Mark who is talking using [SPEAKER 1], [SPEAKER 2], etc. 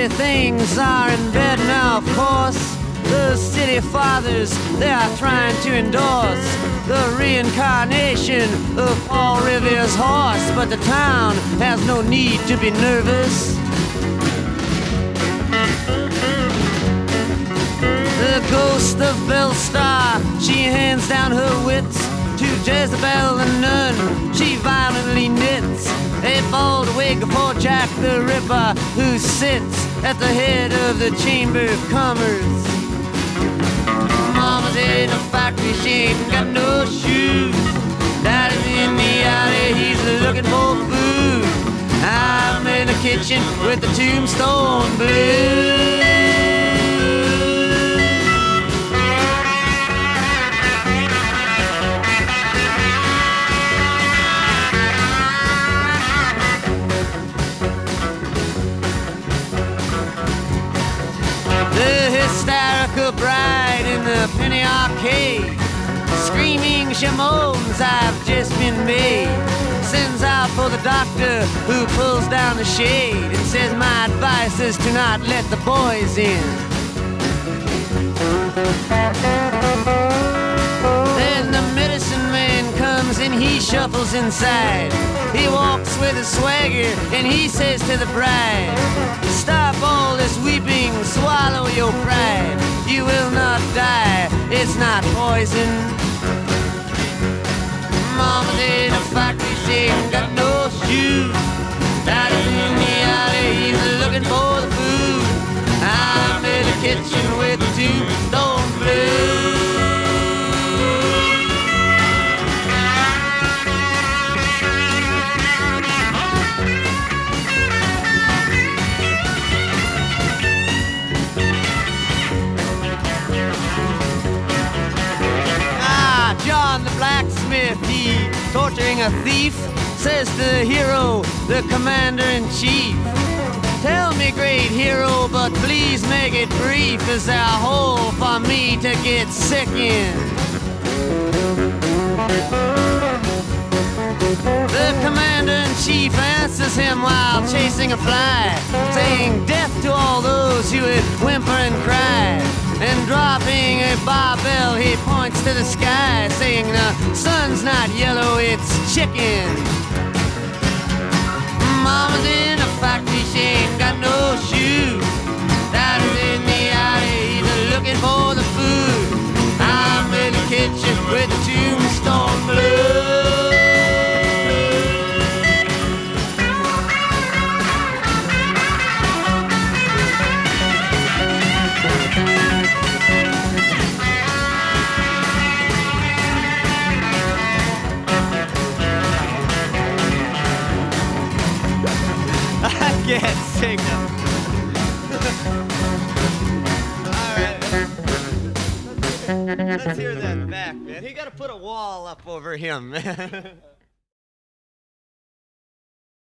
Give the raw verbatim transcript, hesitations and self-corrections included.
[SPEAKER 1] Dirty things are in bed now, of course. The city fathers, they are trying to endorse the reincarnation of Paul Revere's horse. But the town has no need to be nervous. The ghost of Belstar, she hands down her wits to Jezebel the nun. She violently knits a bald wig for Jack the Ripper, who sits at the head of the Chamber of Commerce. Mama's in a factory, she ain't got no shoes. Daddy's in the alley, he's looking for food. I'm in the kitchen with the Tombstone Blues. The hysterical bride in the penny arcade, screaming she moans, I've just been made. Sends out for the doctor, who pulls down the shade and says, my advice is to not let the boys in. Then the medicine man comes and he shuffles inside. He walks with a swagger and he says to the bride, stop all this weeping, swallow your pride. You will not die, it's not poison. Mama's in a factory, she ain't got no shoes. Daddy's in the alley, he's looking for the food. I'm in the kitchen with the Tombstone Blues. John the blacksmith, he torturing a thief, says to the hero, the commander-in-chief, tell me, great hero, but please make it brief. Is there a hole for me to get sick in? The commander-in-chief answers him while chasing a fly, saying death to all those who would whimper and cry. And dropping a barbell, he points to the sky, saying the sun's not yellow, it's chicken. Mama's in a factory, she ain't got no shoes. Daddy's in the alley, he's looking for the food. I'm in the kitchen with the Tombstone Blues. I can't sing them. All right. Let's hear that back, man. You got to put a wall up over him, man.